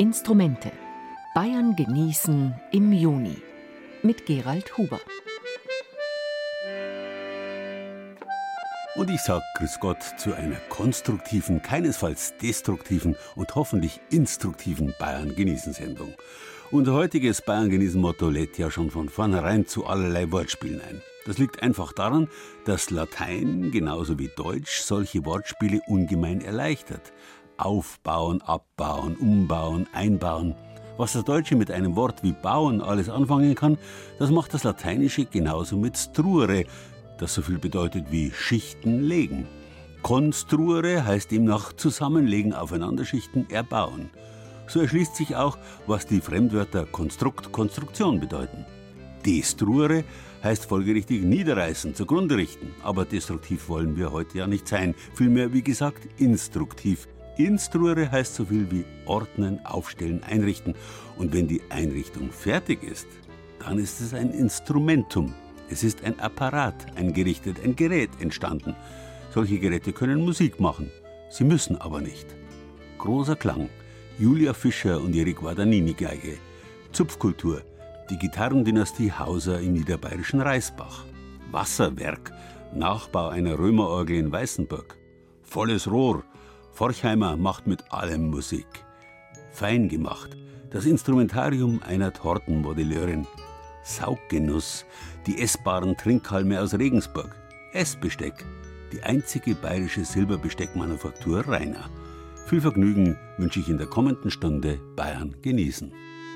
Instrumente. Bayern genießen im Juni. Mit Gerald Huber. Und ich sag Grüß Gott zu einer konstruktiven, keinesfalls destruktiven und hoffentlich instruktiven Bayern-Genießen-Sendung. Unser heutiges Bayern-Genießen-Motto lädt ja schon von vornherein zu allerlei Wortspielen ein. Das liegt einfach daran, dass Latein genauso wie Deutsch solche Wortspiele ungemein erleichtert. Aufbauen, abbauen, umbauen, einbauen. Was das Deutsche mit einem Wort wie bauen alles anfangen kann, das macht das Lateinische genauso mit struere, das so viel bedeutet wie Schichten legen. Construere heißt demnach zusammenlegen, aufeinanderschichten, erbauen. So erschließt sich auch, was die Fremdwörter Konstrukt, Konstruktion bedeuten. Destruere heißt folgerichtig niederreißen, zugrunde richten. Aber destruktiv wollen wir heute ja nicht sein. Vielmehr, wie gesagt, instruktiv. Instruere heißt so viel wie ordnen, aufstellen, einrichten. Und wenn die Einrichtung fertig ist, dann ist es ein Instrumentum. Es ist ein Apparat, ein Gerät entstanden. Solche Geräte können Musik machen. Sie müssen aber nicht. Großer Klang. Julia Fischer und ihre Guadagnini-Geige. Zupfkultur. Die Gitarrendynastie Hauser im niederbayerischen Reisbach. Wasserwerk. Nachbau einer Römerorgel in Weißenburg. Volles Rohr. Forchheimer macht mit allem Musik. Fein gemacht. Das Instrumentarium einer Tortenmodelleurin. Sauggenuss. Die essbaren Trinkhalme aus Regensburg. Essbesteck. Die einzige bayerische Silberbesteckmanufaktur Rainer. Viel Vergnügen wünsche ich in der kommenden Stunde Bayern genießen.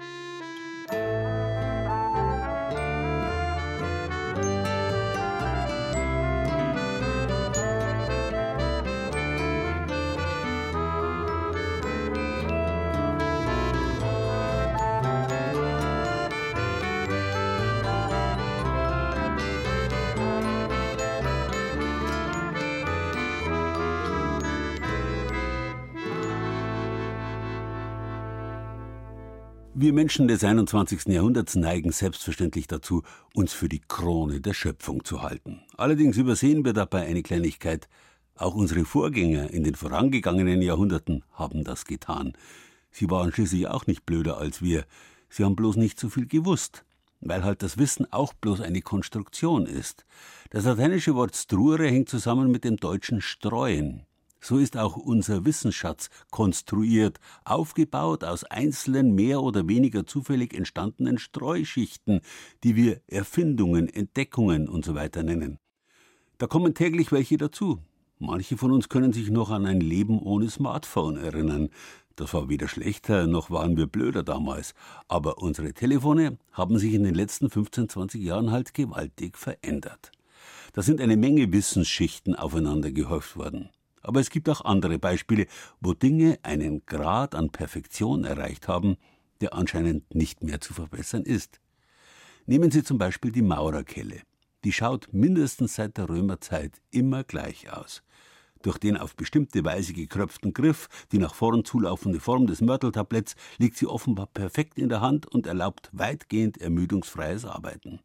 Wir Menschen des 21. Jahrhunderts neigen selbstverständlich dazu, uns für die Krone der Schöpfung zu halten. Allerdings übersehen wir dabei eine Kleinigkeit. Auch unsere Vorgänger in den vorangegangenen Jahrhunderten haben das getan. Sie waren schließlich auch nicht blöder als wir. Sie haben bloß nicht so viel gewusst, weil halt das Wissen auch bloß eine Konstruktion ist. Das lateinische Wort struere hängt zusammen mit dem deutschen streuen. So ist auch unser Wissensschatz konstruiert, aufgebaut aus einzelnen, mehr oder weniger zufällig entstandenen Streuschichten, die wir Erfindungen, Entdeckungen usw. nennen. Da kommen täglich welche dazu. Manche von uns können sich noch an ein Leben ohne Smartphone erinnern. Das war weder schlechter, noch waren wir blöder damals. Aber unsere Telefone haben sich in den letzten 15, 20 Jahren halt gewaltig verändert. Da sind eine Menge Wissensschichten aufeinander gehäuft worden. Aber es gibt auch andere Beispiele, wo Dinge einen Grad an Perfektion erreicht haben, der anscheinend nicht mehr zu verbessern ist. Nehmen Sie zum Beispiel die Maurerkelle. Die schaut mindestens seit der Römerzeit immer gleich aus. Durch den auf bestimmte Weise gekröpften Griff, die nach vorn zulaufende Form des Mörteltabletts, liegt sie offenbar perfekt in der Hand und erlaubt weitgehend ermüdungsfreies Arbeiten.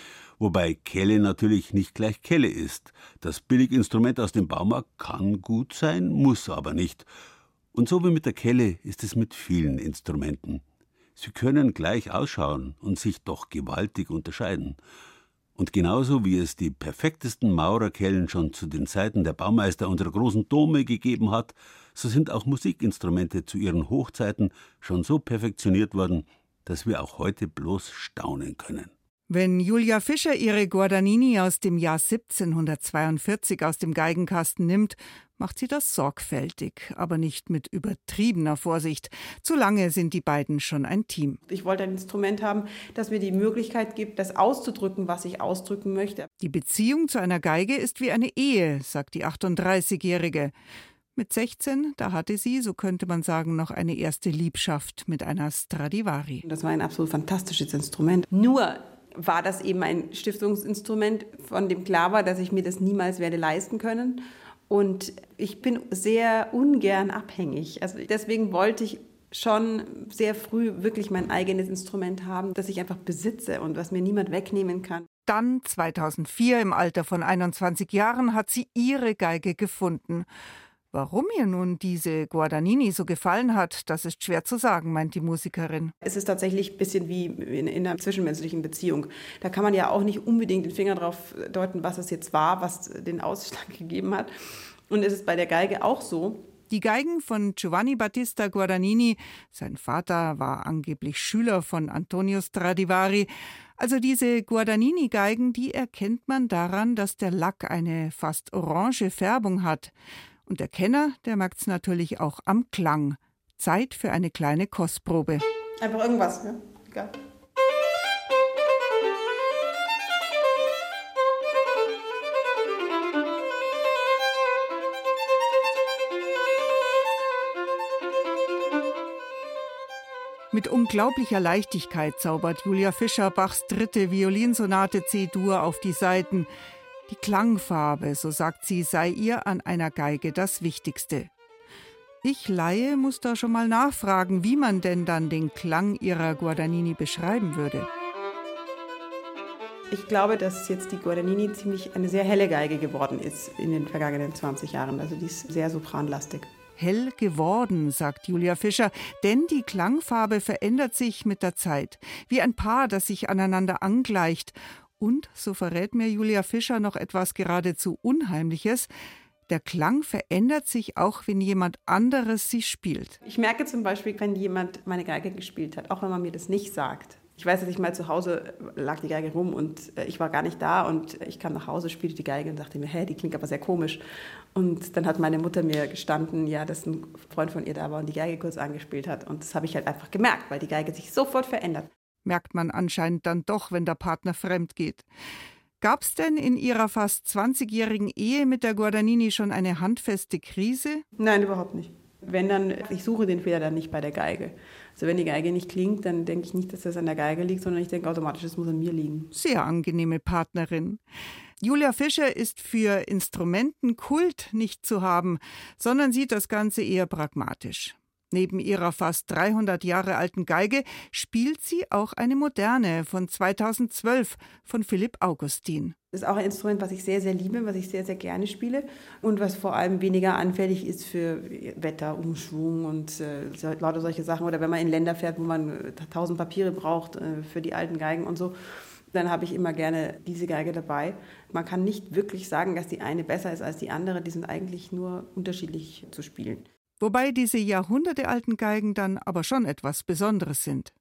Wobei Kelle natürlich nicht gleich Kelle ist. Das Billiginstrument aus dem Baumarkt kann gut sein, muss aber nicht. Und so wie mit der Kelle ist es mit vielen Instrumenten. Sie können gleich ausschauen und sich doch gewaltig unterscheiden. Und genauso wie es die perfektesten Maurerkellen schon zu den Zeiten der Baumeister unserer großen Dome gegeben hat, so sind auch Musikinstrumente zu ihren Hochzeiten schon so perfektioniert worden, dass wir auch heute bloß staunen können. Wenn Julia Fischer ihre Guadagnini aus dem Jahr 1742 aus dem Geigenkasten nimmt, macht sie das sorgfältig, aber nicht mit übertriebener Vorsicht. Zu lange sind die beiden schon ein Team. Ich wollte ein Instrument haben, das mir die Möglichkeit gibt, das auszudrücken, was ich ausdrücken möchte. Die Beziehung zu einer Geige ist wie eine Ehe, sagt die 38-Jährige. Mit 16, da hatte sie, so könnte man sagen, noch eine erste Liebschaft mit einer Stradivari. Das war ein absolut fantastisches Instrument. Nur war das eben ein Stiftungsinstrument, von dem klar war, dass ich mir das niemals werde leisten können. Und ich bin sehr ungern abhängig. Also deswegen wollte ich schon sehr früh wirklich mein eigenes Instrument haben, das ich einfach besitze und was mir niemand wegnehmen kann. Dann, 2004, im Alter von 21 Jahren, hat sie ihre Geige gefunden. Warum ihr nun diese Guardanini so gefallen hat, das ist schwer zu sagen, meint die Musikerin. Es ist tatsächlich ein bisschen wie in einer zwischenmenschlichen Beziehung. Da kann man ja auch nicht unbedingt den Finger drauf deuten, was es jetzt war, was den Ausschlag gegeben hat. Und es ist bei der Geige auch so. Die Geigen von Giovanni Battista Guardanini, sein Vater war angeblich Schüler von Antonio Stradivari. Also diese Guardanini-Geigen, die erkennt man daran, dass der Lack eine fast orange Färbung hat. Und der Kenner, der merkt es natürlich auch am Klang. Zeit für eine kleine Kostprobe. Einfach irgendwas, ja? Egal. Mit unglaublicher Leichtigkeit zaubert Julia Fischer Bachs 3. Violinsonate C-Dur auf die Saiten. Die Klangfarbe, so sagt sie, sei ihr an einer Geige das Wichtigste. Ich, Laie, muss da schon mal nachfragen, wie man denn dann den Klang ihrer Guardanini beschreiben würde. Ich glaube, dass jetzt die Guardanini ziemlich eine sehr helle Geige geworden ist in den vergangenen 20 Jahren. Also die ist sehr sopranlastig. Hell geworden, sagt Julia Fischer, denn die Klangfarbe verändert sich mit der Zeit, wie ein Paar, das sich aneinander angleicht. Und, so verrät mir Julia Fischer noch etwas geradezu Unheimliches, der Klang verändert sich auch, wenn jemand anderes sie spielt. Ich merke zum Beispiel, wenn jemand meine Geige gespielt hat, auch wenn man mir das nicht sagt. Ich weiß, dass ich mal zu Hause lag die Geige rum und ich war gar nicht da und ich kam nach Hause, spielte die Geige und dachte mir, die klingt aber sehr komisch. Und dann hat meine Mutter mir gestanden, ja, dass ein Freund von ihr da war und die Geige kurz angespielt hat. Und das habe ich halt einfach gemerkt, weil die Geige sich sofort verändert. Merkt man anscheinend dann doch, wenn der Partner fremd geht. Gab es denn in Ihrer fast 20-jährigen Ehe mit der Guardanini schon eine handfeste Krise? Nein, überhaupt nicht. Wenn dann, ich suche den Fehler dann nicht bei der Geige. Also wenn die Geige nicht klingt, dann denke ich nicht, dass das an der Geige liegt, sondern ich denke automatisch, es muss an mir liegen. Sehr angenehme Partnerin. Julia Fischer ist für Instrumentenkult nicht zu haben, sondern sieht das Ganze eher pragmatisch. Neben ihrer fast 300 Jahre alten Geige spielt sie auch eine moderne von 2012 von Philipp Augustin. Das ist auch ein Instrument, was ich sehr, sehr liebe, was ich sehr, sehr gerne spiele und was vor allem weniger anfällig ist für Wetterumschwung und lauter solche Sachen. Oder wenn man in Länder fährt, wo man 1000 Papiere braucht für die alten Geigen und so, dann habe ich immer gerne diese Geige dabei. Man kann nicht wirklich sagen, dass die eine besser ist als die andere. Die sind eigentlich nur unterschiedlich zu spielen. Wobei diese jahrhundertealten Geigen dann aber schon etwas Besonderes sind.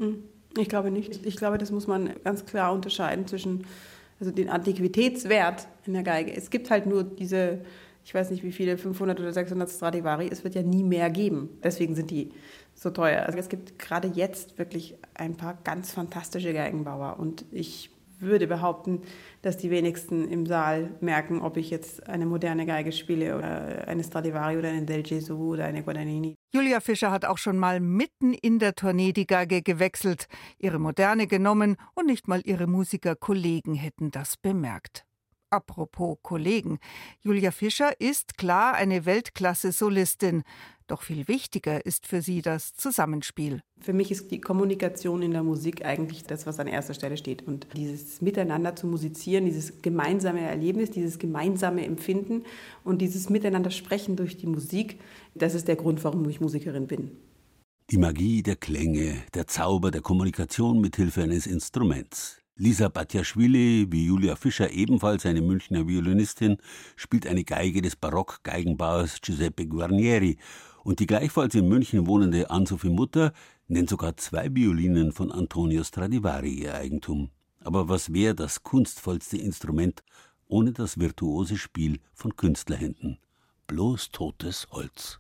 Ich glaube nicht. Ich glaube, das muss man ganz klar unterscheiden zwischen den Antiquitätswert in der Geige. Es gibt halt nur diese, ich weiß nicht wie viele, 500 oder 600 Stradivari. Es wird ja nie mehr geben. Deswegen sind die so teuer. Also es gibt gerade jetzt wirklich ein paar ganz fantastische Geigenbauer. Und ich würde behaupten, dass die wenigsten im Saal merken, ob ich jetzt eine moderne Geige spiele oder eine Stradivari oder eine Del Gesù oder eine Guardanini. Julia Fischer hat auch schon mal mitten in der Tournee die Geige gewechselt, ihre moderne genommen und nicht mal ihre Musikerkollegen hätten das bemerkt. Apropos Kollegen, Julia Fischer ist klar eine Weltklasse-Solistin. Doch viel wichtiger ist für sie das Zusammenspiel. Für mich ist die Kommunikation in der Musik eigentlich das, was an erster Stelle steht. Und dieses Miteinander zu musizieren, dieses gemeinsame Erlebnis, dieses gemeinsame Empfinden und dieses Miteinander sprechen durch die Musik, das ist der Grund, warum ich Musikerin bin. Die Magie der Klänge, der Zauber der Kommunikation mit Hilfe eines Instruments. Lisa Batjaschwili, wie Julia Fischer, ebenfalls eine Münchner Violinistin, spielt eine Geige des Barock-Geigenbauers Giuseppe Guarnieri. Und die gleichfalls in München wohnende Ann-Sophie Mutter nennt sogar 2 Violinen von Antonio Stradivari ihr Eigentum. Aber was wäre das kunstvollste Instrument ohne das virtuose Spiel von Künstlerhänden? Bloß totes Holz.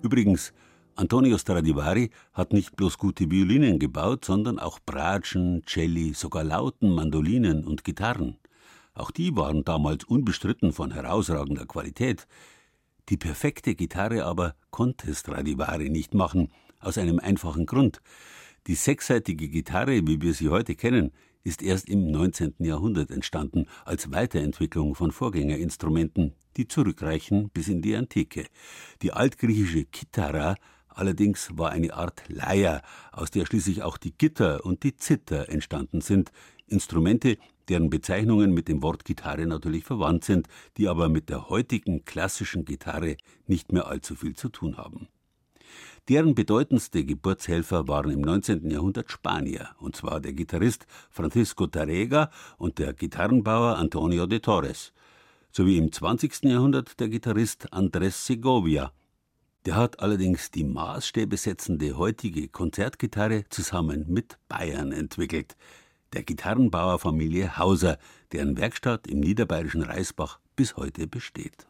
Übrigens, Antonio Stradivari hat nicht bloß gute Violinen gebaut, sondern auch Bratschen, Celli, sogar Lauten, Mandolinen und Gitarren. Auch die waren damals unbestritten von herausragender Qualität. Die perfekte Gitarre aber konnte Stradivari nicht machen, aus einem einfachen Grund. Die sechsseitige Gitarre, wie wir sie heute kennen, ist erst im 19. Jahrhundert entstanden, als Weiterentwicklung von Vorgängerinstrumenten, die zurückreichen bis in die Antike. Die altgriechische Kithara allerdings war eine Art Leier, aus der schließlich auch die Gitter und die Zither entstanden sind, Instrumente, deren Bezeichnungen mit dem Wort Gitarre natürlich verwandt sind, die aber mit der heutigen klassischen Gitarre nicht mehr allzu viel zu tun haben. Deren bedeutendste Geburtshelfer waren im 19. Jahrhundert Spanier, und zwar der Gitarrist Francisco Tárrega und der Gitarrenbauer Antonio de Torres, sowie im 20. Jahrhundert der Gitarrist Andrés Segovia. Der hat allerdings die Maßstäbe setzende heutige Konzertgitarre zusammen mit Bayern entwickelt, der Gitarrenbauerfamilie Hauser, deren Werkstatt im niederbayerischen Reisbach bis heute besteht.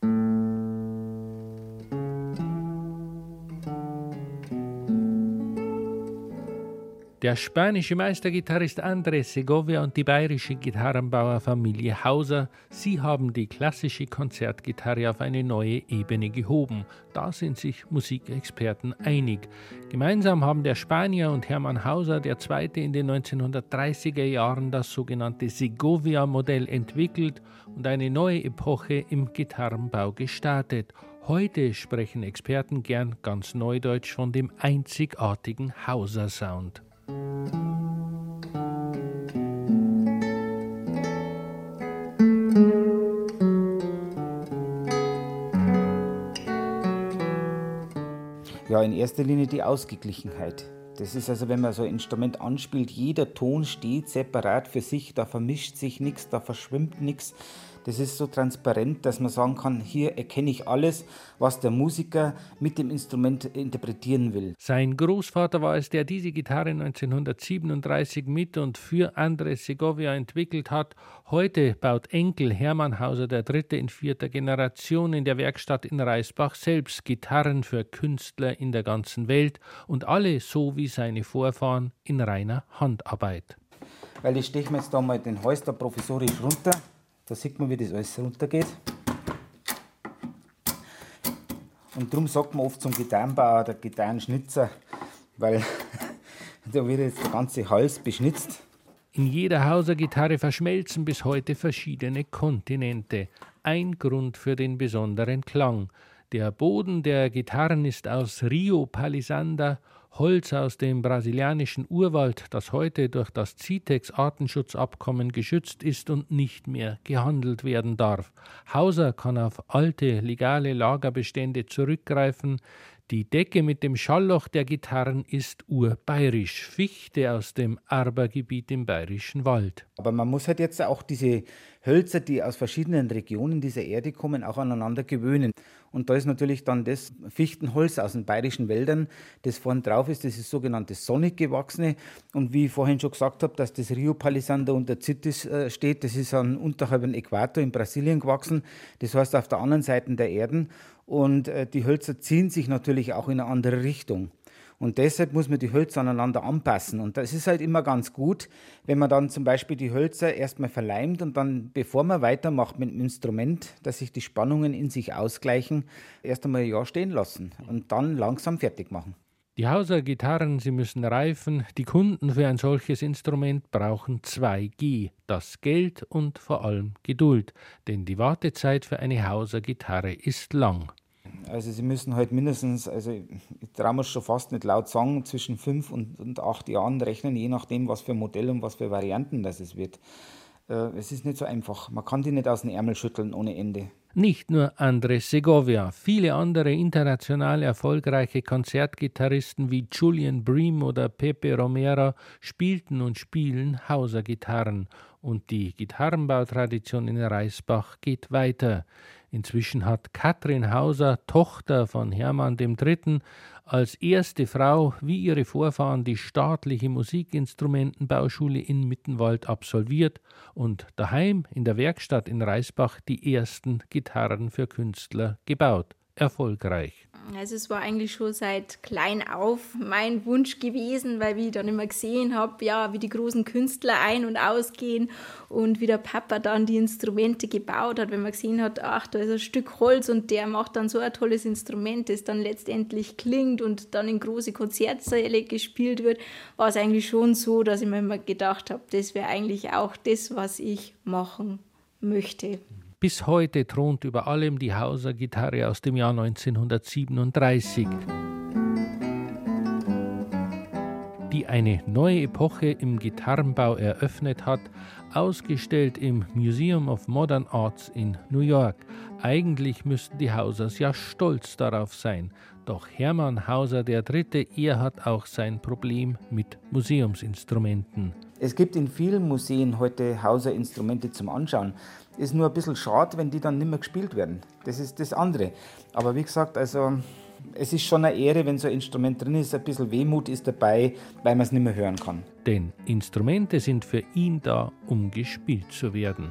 Der spanische Meistergitarrist Andrés Segovia und die bayerische Gitarrenbauerfamilie Hauser, sie haben die klassische Konzertgitarre auf eine neue Ebene gehoben. Da sind sich Musikexperten einig. Gemeinsam haben der Spanier und Hermann Hauser, der Zweite, in den 1930er Jahren das sogenannte Segovia-Modell entwickelt und eine neue Epoche im Gitarrenbau gestartet. Heute sprechen Experten gern ganz neudeutsch von dem einzigartigen Hauser-Sound. Ja, in erster Linie die Ausgeglichenheit. Das ist also, wenn man so ein Instrument anspielt, jeder Ton steht separat für sich, da vermischt sich nichts, da verschwimmt nichts. Das ist so transparent, dass man sagen kann, hier erkenne ich alles, was der Musiker mit dem Instrument interpretieren will. Sein Großvater war es, der diese Gitarre 1937 mit und für Andrés Segovia entwickelt hat. Heute baut Enkel Hermann Hauser III. In 4. Generation in der Werkstatt in Reisbach selbst Gitarren für Künstler in der ganzen Welt und alle so wie seine Vorfahren in reiner Handarbeit. Weil ich steche mir jetzt da mal den Hals da provisorisch runter. Da sieht man, wie das alles runtergeht. Und darum sagt man oft zum Gitarrenbauer, der Gitarrenschnitzer, weil da wird jetzt der ganze Hals beschnitzt. In jeder Hauser-Gitarre verschmelzen bis heute verschiedene Kontinente. Ein Grund für den besonderen Klang. Der Boden der Gitarren ist aus Rio Palisander, Holz aus dem brasilianischen Urwald, das heute durch das CITES-Artenschutzabkommen geschützt ist und nicht mehr gehandelt werden darf. Hauser kann auf alte, legale Lagerbestände zurückgreifen. Die Decke mit dem Schallloch der Gitarren ist urbayerisch, Fichte aus dem Arbergebiet im Bayerischen Wald. Aber man muss halt jetzt auch diese Hölzer, die aus verschiedenen Regionen dieser Erde kommen, auch aneinander gewöhnen. Und da ist natürlich dann das Fichtenholz aus den bayerischen Wäldern, das vorne drauf ist, das ist sogenannte sonnig gewachsene. Und wie ich vorhin schon gesagt habe, dass das Rio Palisander unter CITES steht, das ist unterhalb dem Äquator in Brasilien gewachsen. Das heißt auf der anderen Seite der Erden. Und die Hölzer ziehen sich natürlich auch in eine andere Richtung. Und deshalb muss man die Hölzer aneinander anpassen. Und das ist halt immer ganz gut, wenn man dann zum Beispiel die Hölzer erstmal verleimt und dann, bevor man weitermacht mit dem Instrument, dass sich die Spannungen in sich ausgleichen, erst einmal ein Jahr stehen lassen und dann langsam fertig machen. Die Hauser-Gitarren, sie müssen reifen. Die Kunden für ein solches Instrument brauchen 2G, das Geld und vor allem Geduld. Denn die Wartezeit für eine Hauser-Gitarre ist lang. Also sie müssen halt mindestens, also ich traue mir schon fast nicht laut sagen, zwischen 5 und 8 Jahren rechnen, je nachdem, was für Modell und was für Varianten das es wird. Es ist nicht so einfach. Man kann die nicht aus dem Ärmel schütteln ohne Ende. Nicht nur Andrés Segovia, viele andere international erfolgreiche Konzertgitarristen wie Julian Bream oder Pepe Romero spielten und spielen Hauser-Gitarren. Und die Gitarrenbautradition in Reisbach geht weiter. Inzwischen hat Katrin Hauser, Tochter von Hermann III., als erste Frau wie ihre Vorfahren die staatliche Musikinstrumentenbauschule in Mittenwald absolviert und daheim in der Werkstatt in Reisbach die ersten Gitarren für Künstler gebaut. erfolgreich. Also es war eigentlich schon seit klein auf mein Wunsch gewesen, weil ich dann immer gesehen habe, ja, wie die großen Künstler ein- und ausgehen und wie der Papa dann die Instrumente gebaut hat, wenn man gesehen hat, ach, da ist ein Stück Holz und der macht dann so ein tolles Instrument, das dann letztendlich klingt und dann in große Konzertsäle gespielt wird, war es eigentlich schon so, dass ich mir immer gedacht habe, das wäre eigentlich auch das, was ich machen möchte. Bis heute thront über allem die Hauser-Gitarre aus dem Jahr 1937, die eine neue Epoche im Gitarrenbau eröffnet hat, ausgestellt im Museum of Modern Arts in New York. Eigentlich müssten die Hausers ja stolz darauf sein. Doch Hermann Hauser III., er hat auch sein Problem mit Museumsinstrumenten. Es gibt in vielen Museen heute Hauser-Instrumente zum Anschauen. Ist nur ein bisschen schade, wenn die dann nicht mehr gespielt werden. Das ist das andere. Aber wie gesagt, also es ist schon eine Ehre, wenn so ein Instrument drin ist. Ein bisschen Wehmut ist dabei, weil man es nicht mehr hören kann. Denn Instrumente sind für ihn da, um gespielt zu werden.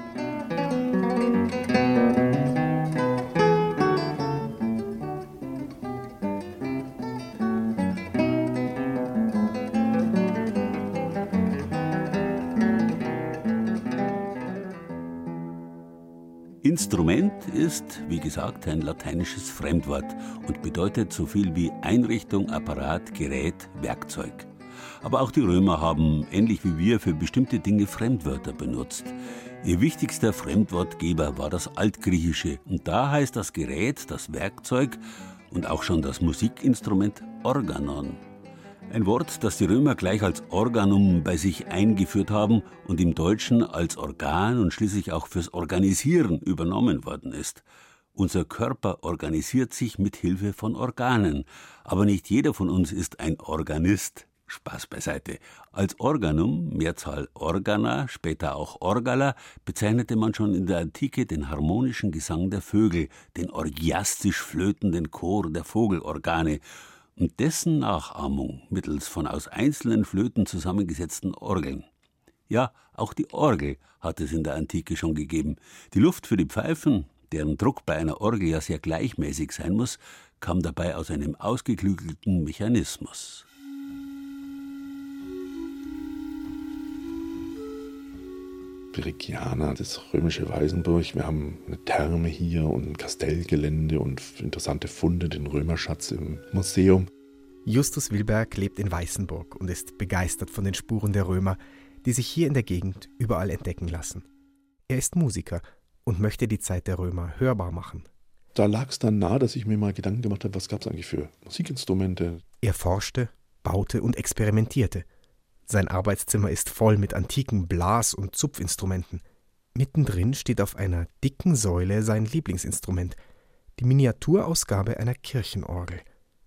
Instrument ist, wie gesagt, ein lateinisches Fremdwort und bedeutet so viel wie Einrichtung, Apparat, Gerät, Werkzeug. Aber auch die Römer haben, ähnlich wie wir, für bestimmte Dinge Fremdwörter benutzt. Ihr wichtigster Fremdwortgeber war das Altgriechische und da heißt das Gerät, das Werkzeug und auch schon das Musikinstrument Organon. Ein Wort, das die Römer gleich als Organum bei sich eingeführt haben und im Deutschen als Organ und schließlich auch fürs Organisieren übernommen worden ist. Unser Körper organisiert sich mit Hilfe von Organen, aber nicht jeder von uns ist ein Organist. Spaß beiseite. Als Organum, Mehrzahl Organa, später auch Orgala, bezeichnete man schon in der Antike den harmonischen Gesang der Vögel, den orgiastisch flötenden Chor der Vogelorgane und dessen Nachahmung mittels von aus einzelnen Flöten zusammengesetzten Orgeln. Ja, auch die Orgel hat es in der Antike schon gegeben. Die Luft für die Pfeifen, deren Druck bei einer Orgel ja sehr gleichmäßig sein muss, kam dabei aus einem ausgeklügelten Mechanismus. Perigiana, das römische Weißenburg. Wir haben eine Therme hier und ein Kastellgelände und interessante Funde, den Römerschatz im Museum. Justus Wilberg lebt in Weißenburg und ist begeistert von den Spuren der Römer, die sich hier in der Gegend überall entdecken lassen. Er ist Musiker und möchte die Zeit der Römer hörbar machen. Da lag es dann nahe, dass ich mir mal Gedanken gemacht habe, was gab es eigentlich für Musikinstrumente. Er forschte, baute und experimentierte. Sein Arbeitszimmer ist voll mit antiken Blas- und Zupfinstrumenten. Mittendrin steht auf einer dicken Säule sein Lieblingsinstrument, die Miniaturausgabe einer Kirchenorgel.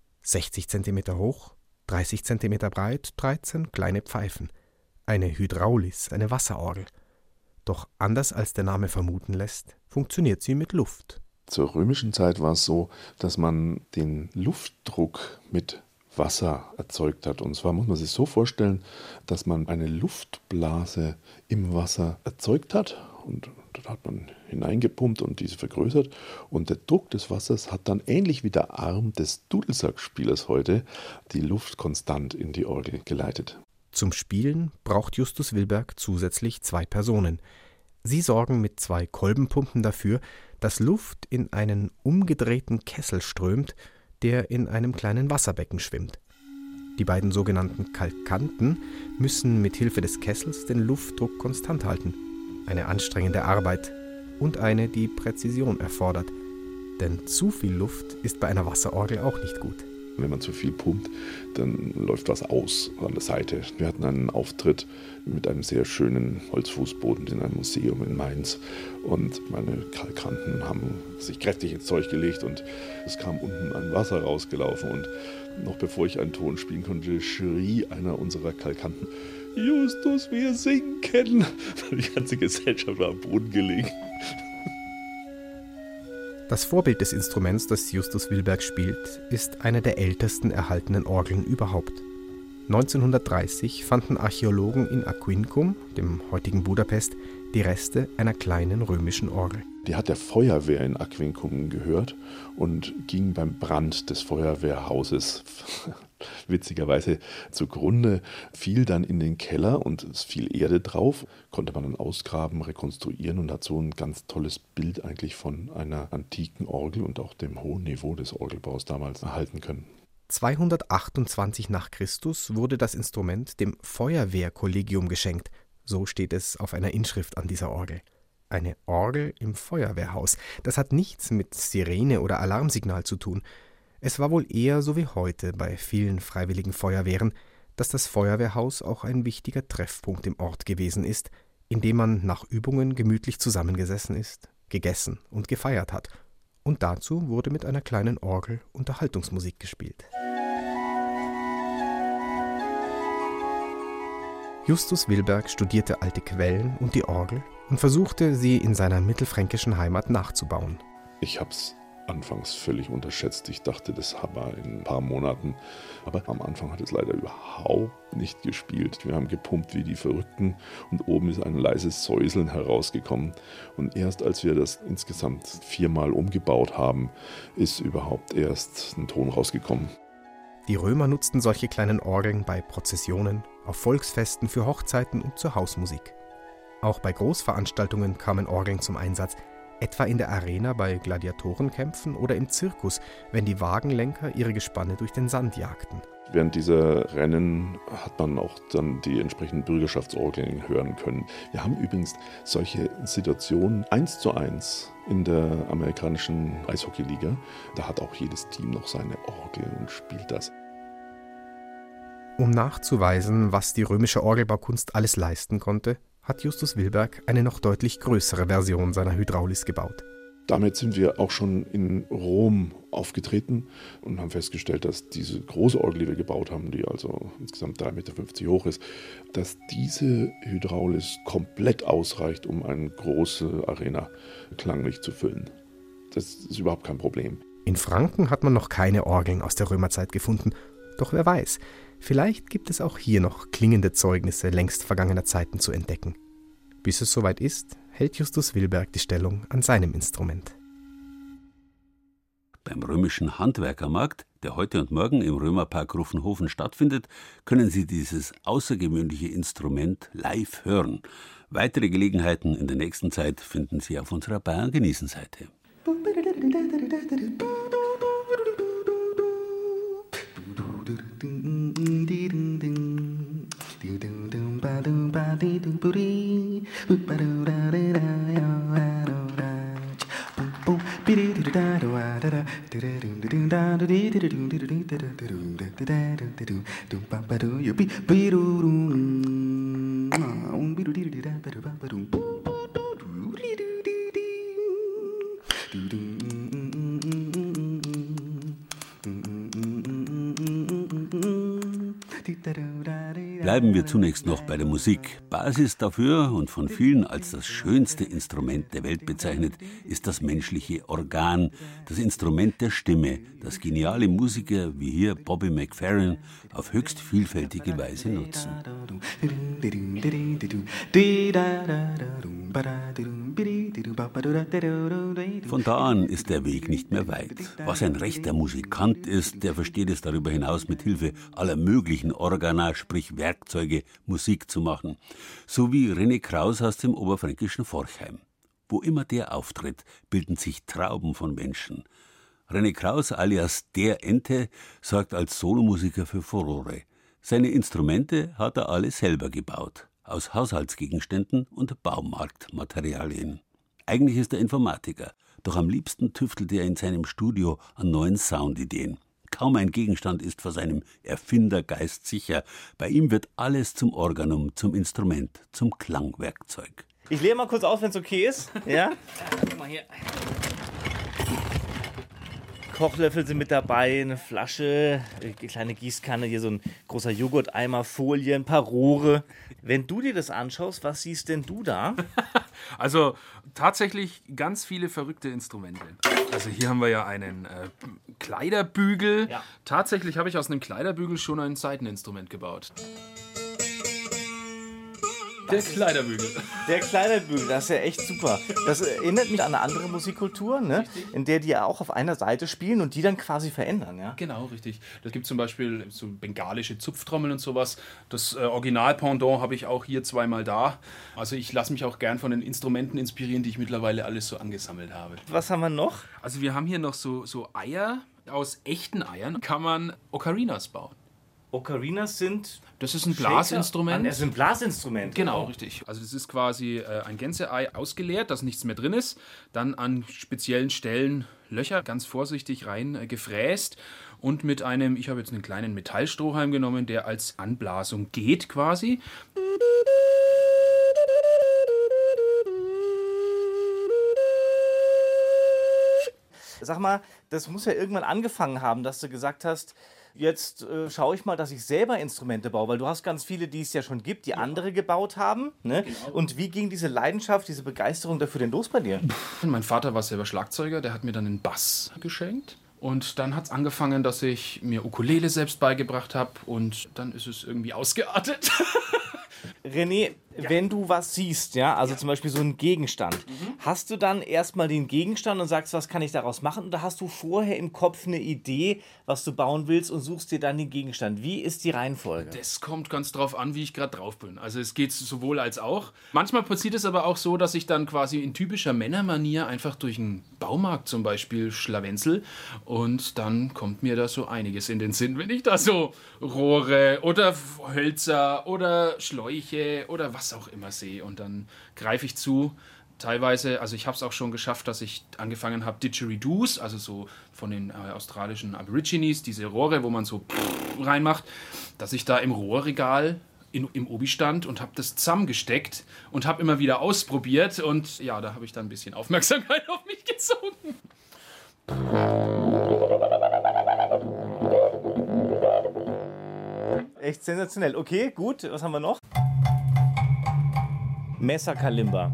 60 cm hoch, 30 cm breit, 13 kleine Pfeifen. Eine Hydraulis, eine Wasserorgel. Doch anders als der Name vermuten lässt, funktioniert sie mit Luft. Zur römischen Zeit war es so, dass man den Luftdruck mit Wasser erzeugt hat. Und zwar muss man sich so vorstellen, dass man eine Luftblase im Wasser erzeugt hat und dort hat man hineingepumpt und diese vergrößert und der Druck des Wassers hat dann ähnlich wie der Arm des Dudelsackspielers heute die Luft konstant in die Orgel geleitet. Zum Spielen braucht Justus Wilberg zusätzlich 2 Personen. Sie sorgen mit 2 Kolbenpumpen dafür, dass Luft in einen umgedrehten Kessel strömt, der in einem kleinen Wasserbecken schwimmt. Die beiden sogenannten Kalkanten müssen mit Hilfe des Kessels den Luftdruck konstant halten. Eine anstrengende Arbeit und eine, die Präzision erfordert. Denn zu viel Luft ist bei einer Wasserorgel auch nicht gut. Wenn man zu viel pumpt, dann läuft was aus an der Seite. Wir hatten einen Auftritt mit einem sehr schönen Holzfußboden in einem Museum in Mainz und meine Kalkanten haben sich kräftig ins Zeug gelegt und es kam unten ein Wasser rausgelaufen und noch bevor ich einen Ton spielen konnte, schrie einer unserer Kalkanten: Justus, wir sinken! Die ganze Gesellschaft war am Boden gelegen. Das Vorbild des Instruments, das Justus Wilberg spielt, ist eine der ältesten erhaltenen Orgeln überhaupt. 1930 fanden Archäologen in Aquincum, dem heutigen Budapest, die Reste einer kleinen römischen Orgel. Die hat der Feuerwehr in Aquincum gehört und ging beim Brand des Feuerwehrhauses witzigerweise zugrunde, fiel dann in den Keller und es fiel Erde drauf, konnte man dann ausgraben, rekonstruieren und hat so ein ganz tolles Bild eigentlich von einer antiken Orgel und auch dem hohen Niveau des Orgelbaus damals erhalten können. 228 nach Christus wurde das Instrument dem Feuerwehrkollegium geschenkt. So steht es auf einer Inschrift an dieser Orgel. Eine Orgel im Feuerwehrhaus. Das hat nichts mit Sirene oder Alarmsignal zu tun. Es war wohl eher so wie heute bei vielen freiwilligen Feuerwehren, dass das Feuerwehrhaus auch ein wichtiger Treffpunkt im Ort gewesen ist, in dem man nach Übungen gemütlich zusammengesessen ist, gegessen und gefeiert hat. Und dazu wurde mit einer kleinen Orgel Unterhaltungsmusik gespielt. Justus Wilberg studierte alte Quellen und die Orgel und versuchte, sie in seiner mittelfränkischen Heimat nachzubauen. Ich habe es anfangs völlig unterschätzt. Ich dachte, das haben wir in ein paar Monaten. Aber am Anfang hat es leider überhaupt nicht gespielt. Wir haben gepumpt wie die Verrückten und oben ist ein leises Säuseln herausgekommen. Und erst als wir das insgesamt 4-mal umgebaut haben, ist überhaupt erst ein Ton rausgekommen. Die Römer nutzten solche kleinen Orgeln bei Prozessionen, auf Volksfesten, für Hochzeiten und zur Hausmusik. Auch bei Großveranstaltungen kamen Orgeln zum Einsatz, etwa in der Arena bei Gladiatorenkämpfen oder im Zirkus, wenn die Wagenlenker ihre Gespanne durch den Sand jagten. Während dieser Rennen hat man auch dann die entsprechenden Bürgerschaftsorgeln hören können. Wir haben übrigens solche Situationen 1:1 in der amerikanischen Eishockeyliga. Da hat auch jedes Team noch seine Orgel und spielt das. Um nachzuweisen, was die römische Orgelbaukunst alles leisten konnte, hat Justus Wilberg eine noch deutlich größere Version seiner Hydraulis gebaut. Damit sind wir auch schon in Rom aufgetreten und haben festgestellt, dass diese große Orgel, die wir gebaut haben, die also insgesamt 3,50 Meter hoch ist, dass diese Hydraulis komplett ausreicht, um eine große Arena klanglich zu füllen. Das ist überhaupt kein Problem. In Franken hat man noch keine Orgeln aus der Römerzeit gefunden. Doch wer weiß, vielleicht gibt es auch hier noch klingende Zeugnisse längst vergangener Zeiten zu entdecken. Bis es soweit ist, hält Justus Wilberg die Stellung an seinem Instrument. Beim römischen Handwerkermarkt, der heute und morgen im Römerpark Ruffenhofen stattfindet, können Sie dieses außergewöhnliche Instrument live hören. Weitere Gelegenheiten in der nächsten Zeit finden Sie auf unserer Bayern-Genießen-Seite. Bleiben wir zunächst noch bei der Musik. Basis dafür und von vielen als das schönste Instrument der Welt bezeichnet, ist das menschliche Organ, das Instrument der Stimme, das geniale Musiker wie hier Bobby McFerrin auf höchst vielfältige Weise nutzen. Von da an ist der Weg nicht mehr weit. Was ein rechter Musikant ist, der versteht es darüber hinaus mit Hilfe aller möglichen Organa, sprich Werkzeuge, Musik zu machen. So wie René Kraus aus dem oberfränkischen Forchheim. Wo immer der auftritt, bilden sich Trauben von Menschen. René Kraus alias der Ente sorgt als Solomusiker für Furore. Seine Instrumente hat er alle selber gebaut, aus Haushaltsgegenständen und Baumarktmaterialien. Eigentlich ist er Informatiker, doch am liebsten tüftelt er in seinem Studio an neuen Soundideen. Kaum ein Gegenstand ist vor seinem Erfindergeist sicher. Bei ihm wird alles zum Organum, zum Instrument, zum Klangwerkzeug. Ich leere mal kurz auf, wenn es okay ist. Ja? Guck mal hier. Kochlöffel sind mit dabei, eine Flasche, eine kleine Gießkanne, hier so ein großer Joghurteimer, Folie, ein paar Rohre. Wenn du dir das anschaust, was siehst denn du da? Also tatsächlich ganz viele verrückte Instrumente. Also hier haben wir ja einen Kleiderbügel. Ja. Tatsächlich habe ich aus einem Kleiderbügel schon ein Saiteninstrument gebaut. Der Kleiderbügel. Der Kleiderbügel, das ist ja echt super. Das erinnert mich an eine andere Musikkultur, ne? In der die ja auch auf einer Seite spielen und die dann quasi verändern. Ja? Genau, richtig. Das gibt zum Beispiel so bengalische Zupftrommeln und sowas. Das Original-Pendant habe ich auch hier zweimal da. Also ich lasse mich auch gern von den Instrumenten inspirieren, die ich mittlerweile alles so angesammelt habe. Was haben wir noch? Also wir haben hier noch so Eier. Aus echten Eiern kann man Ocarinas bauen. Ocarinas sind... Das ist ein Blasinstrument. Das ist ein Blasinstrument. Genau, richtig. Also das ist quasi ein Gänseei ausgeleert, dass nichts mehr drin ist. Dann an speziellen Stellen Löcher ganz vorsichtig rein gefräst. Und mit einem, ich habe jetzt einen kleinen Metallstrohhalm genommen, der als Anblasung geht quasi. Sag mal, das muss ja irgendwann angefangen haben, dass du gesagt hast, jetzt schaue ich mal, dass ich selber Instrumente baue, weil du hast ganz viele, die es ja schon gibt, die andere gebaut haben. Ne? Genau. Und wie ging diese Leidenschaft, diese Begeisterung dafür denn los bei dir? Mein Vater war selber Schlagzeuger, der hat mir dann einen Bass geschenkt. Und dann hat es angefangen, dass ich mir Ukulele selbst beigebracht habe und dann ist es irgendwie ausgeartet. René, wenn du was siehst, ja, also zum Beispiel so einen Gegenstand, hast du dann erstmal den Gegenstand und sagst, was kann ich daraus machen? Oder hast du vorher im Kopf eine Idee, was du bauen willst und suchst dir dann den Gegenstand? Wie ist die Reihenfolge? Das kommt ganz drauf an, wie ich gerade drauf bin. Also es geht sowohl als auch. Manchmal passiert es aber auch so, dass ich dann quasi in typischer Männermanier einfach durch einen Baumarkt zum Beispiel schlawenzel und dann kommt mir da so einiges in den Sinn, wenn ich da so Rohre oder Hölzer oder Schläuche oder was auch immer sehe und dann greife ich zu. Teilweise, also ich habe es auch schon geschafft, dass ich angefangen habe, Didgeridoos, also so von den australischen Aborigines, diese Rohre, wo man so reinmacht, dass ich da im Rohrregal im Obi stand und habe das zusammengesteckt und habe immer wieder ausprobiert und ja, da habe ich dann ein bisschen Aufmerksamkeit auf mich gezogen. Echt sensationell. Okay, gut, was haben wir noch? Messerkalimba.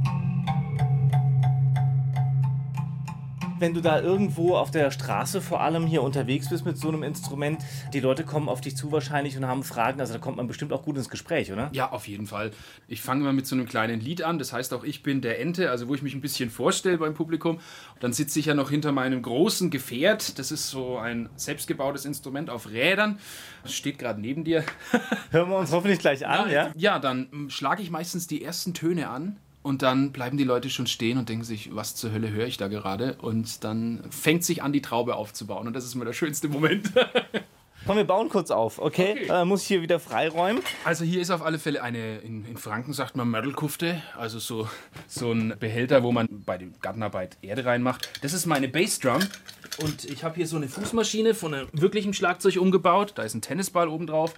Wenn du da irgendwo auf der Straße vor allem hier unterwegs bist mit so einem Instrument, die Leute kommen auf dich zu wahrscheinlich und haben Fragen, also da kommt man bestimmt auch gut ins Gespräch, oder? Ja, auf jeden Fall. Ich fange immer mit so einem kleinen Lied an, das heißt auch, ich bin der Ente, also wo ich mich ein bisschen vorstelle beim Publikum. Dann sitze ich ja noch hinter meinem großen Gefährt, das ist so ein selbstgebautes Instrument auf Rädern, das steht gerade neben dir. Hören wir uns hoffentlich gleich an, ja? Ja, dann schlage ich meistens die ersten Töne an. Und dann bleiben die Leute schon stehen und denken sich, was zur Hölle höre ich da gerade? Und dann fängt sich an, die Traube aufzubauen. Und das ist immer der schönste Moment. Komm, wir bauen kurz auf, okay? Muss ich hier wieder freiräumen? Also hier ist auf alle Fälle eine, in Franken sagt man Mördelkufte, also so ein Behälter, wo man bei der Gartenarbeit Erde reinmacht. Das ist meine Bassdrum. Und ich habe hier so eine Fußmaschine von einem wirklichen Schlagzeug umgebaut. Da ist ein Tennisball oben drauf.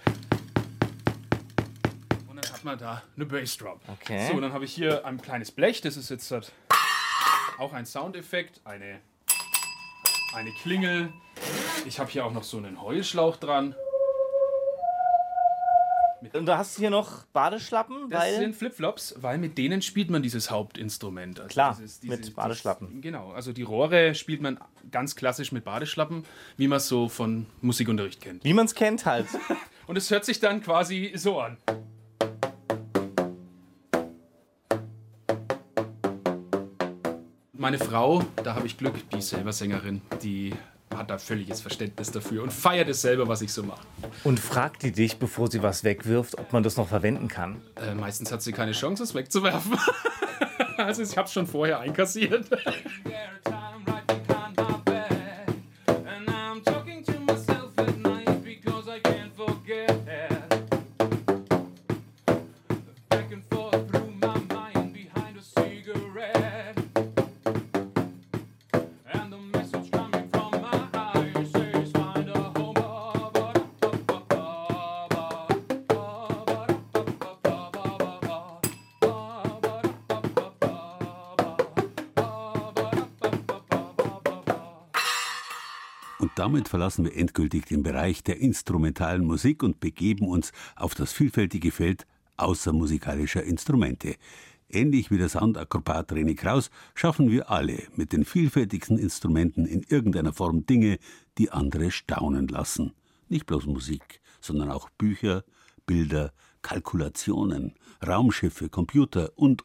Da eine Bassdrum. Okay. So, dann habe ich hier ein kleines Blech, das ist jetzt auch ein Soundeffekt, eine Klingel. Ich habe hier auch noch so einen Heulschlauch dran. Und du hast hier noch Badeschlappen? Das sind Flipflops, weil mit denen spielt man dieses Hauptinstrument. Also klar, mit Badeschlappen. Genau, also die Rohre spielt man ganz klassisch mit Badeschlappen, wie man es so von Musikunterricht kennt. Wie man es kennt halt. Und es hört sich dann quasi so an. Meine Frau, da habe ich Glück, die ist selber Sängerin, die hat da völliges Verständnis dafür und feiert es selber, was ich so mache. Und fragt die dich, bevor sie was wegwirft, ob man das noch verwenden kann? Meistens hat sie keine Chance, es wegzuwerfen. Also ich habe es schon vorher einkassiert. Damit verlassen wir endgültig den Bereich der instrumentalen Musik und begeben uns auf das vielfältige Feld außermusikalischer Instrumente. Ähnlich wie der Soundakrobat René Kraus schaffen wir alle mit den vielfältigsten Instrumenten in irgendeiner Form Dinge, die andere staunen lassen. Nicht bloß Musik, sondern auch Bücher, Bilder, Kalkulationen, Raumschiffe, Computer und.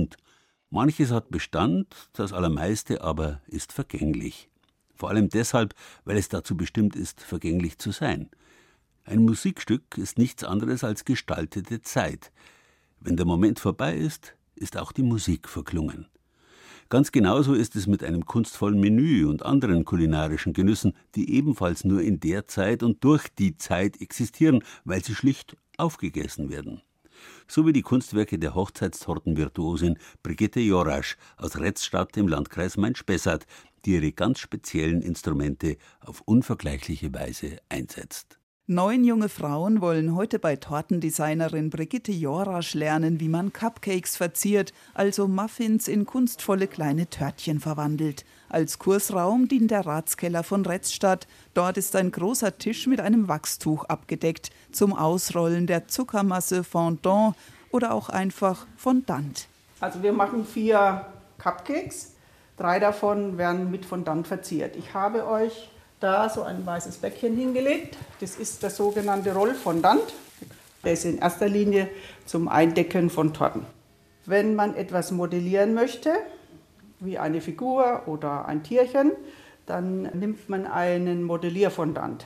Manches hat Bestand, das Allermeiste aber ist vergänglich. Vor allem deshalb, weil es dazu bestimmt ist, vergänglich zu sein. Ein Musikstück ist nichts anderes als gestaltete Zeit. Wenn der Moment vorbei ist, ist auch die Musik verklungen. Ganz genauso ist es mit einem kunstvollen Menü und anderen kulinarischen Genüssen, die ebenfalls nur in der Zeit und durch die Zeit existieren, weil sie schlicht aufgegessen werden. So wie die Kunstwerke der Hochzeitstortenvirtuosin Brigitte Jorasch aus Retzstadt im Landkreis Main-Spessart, die ihre ganz speziellen Instrumente auf unvergleichliche Weise einsetzt. 9 junge Frauen wollen heute bei Tortendesignerin Brigitte Jorasch lernen, wie man Cupcakes verziert, also Muffins in kunstvolle kleine Törtchen verwandelt. Als Kursraum dient der Ratskeller von Retzstadt. Dort ist ein großer Tisch mit einem Wachstuch abgedeckt zum Ausrollen der Zuckermasse Fondant oder auch einfach Fondant. Also wir machen 4 Cupcakes, 3 davon werden mit Fondant verziert. Ich habe euch da so ein weißes Bäckchen hingelegt. Das ist der sogenannte Rollfondant. Der ist in erster Linie zum Eindecken von Torten. Wenn man etwas modellieren möchte, wie eine Figur oder ein Tierchen, dann nimmt man einen Modellierfondant.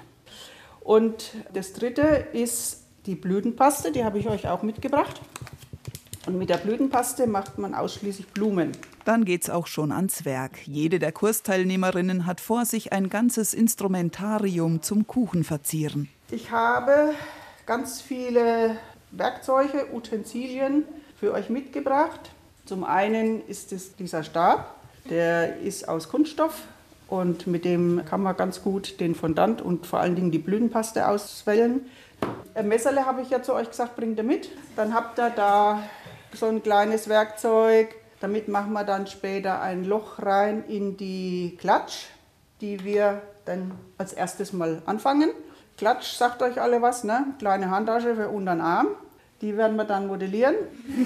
Und das dritte ist die Blütenpaste, die habe ich euch auch mitgebracht. Und mit der Blütenpaste macht man ausschließlich Blumen. Dann geht's auch schon ans Werk. Jede der Kursteilnehmerinnen hat vor sich ein ganzes Instrumentarium zum Kuchenverzieren. Ich habe ganz viele Werkzeuge, Utensilien für euch mitgebracht. Zum einen ist es dieser Stab, der ist aus Kunststoff und mit dem kann man ganz gut den Fondant und vor allen Dingen die Blütenpaste auswählen. Ein Messerle habe ich ja zu euch gesagt, bringt ihr mit. Dann habt ihr da so ein kleines Werkzeug. Damit machen wir dann später ein Loch rein in die Klatsch, die wir dann als erstes mal anfangen. Klatsch sagt euch alle was, ne? Kleine Handtasche für unter den Arm. Die werden wir dann modellieren.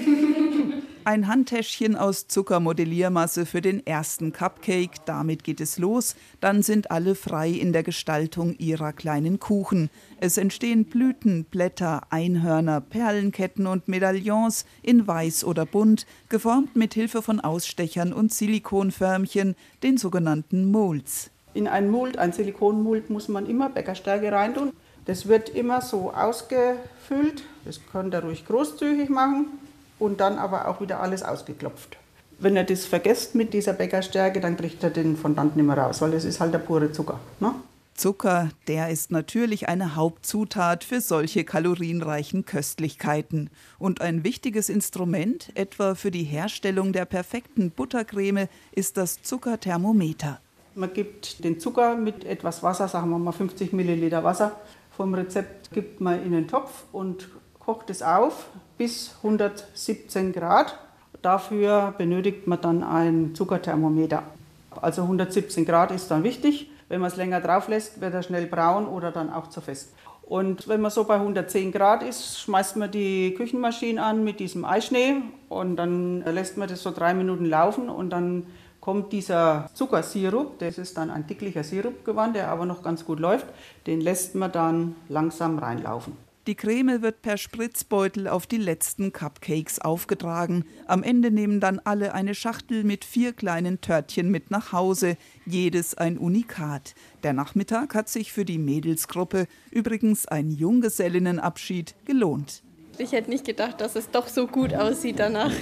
Ein Handtäschchen aus Zuckermodelliermasse für den ersten Cupcake, damit geht es los. Dann sind alle frei in der Gestaltung ihrer kleinen Kuchen. Es entstehen Blüten, Blätter, Einhörner, Perlenketten und Medaillons in weiß oder bunt, geformt mit Hilfe von Ausstechern und Silikonförmchen, den sogenannten Molds. In ein Mold, ein Silikonmold, muss man immer Bäckersteige reintun. Das wird immer so ausgefüllt, das könnt ihr ruhig großzügig machen und dann aber auch wieder alles ausgeklopft. Wenn ihr das vergesst mit dieser Bäckerstärke, dann kriegt ihr den Fondant nicht mehr raus, weil das ist halt der pure Zucker. Ne? Zucker, der ist natürlich eine Hauptzutat für solche kalorienreichen Köstlichkeiten. Und ein wichtiges Instrument, etwa für die Herstellung der perfekten Buttercreme, ist das Zuckerthermometer. Man gibt den Zucker mit etwas Wasser, sagen wir mal 50 Milliliter Wasser, vom Rezept gibt man in den Topf und kocht es auf bis 117 Grad. Dafür benötigt man dann ein Zuckerthermometer. Also 117 Grad ist dann wichtig. Wenn man es länger drauf lässt, wird er schnell braun oder dann auch zu fest. Und wenn man so bei 110 Grad ist, schmeißt man die Küchenmaschine an mit diesem Eischnee und dann lässt man das so 3 Minuten laufen und dann kommt dieser Zuckersirup, das ist dann ein dicklicher Sirup geworden, der aber noch ganz gut läuft, den lässt man dann langsam reinlaufen. Die Creme wird per Spritzbeutel auf die letzten Cupcakes aufgetragen. Am Ende nehmen dann alle eine Schachtel mit 4 kleinen Törtchen mit nach Hause, jedes ein Unikat. Der Nachmittag hat sich für die Mädelsgruppe, übrigens ein Junggesellinnenabschied, gelohnt. Ich hätte nicht gedacht, dass es doch so gut aussieht danach.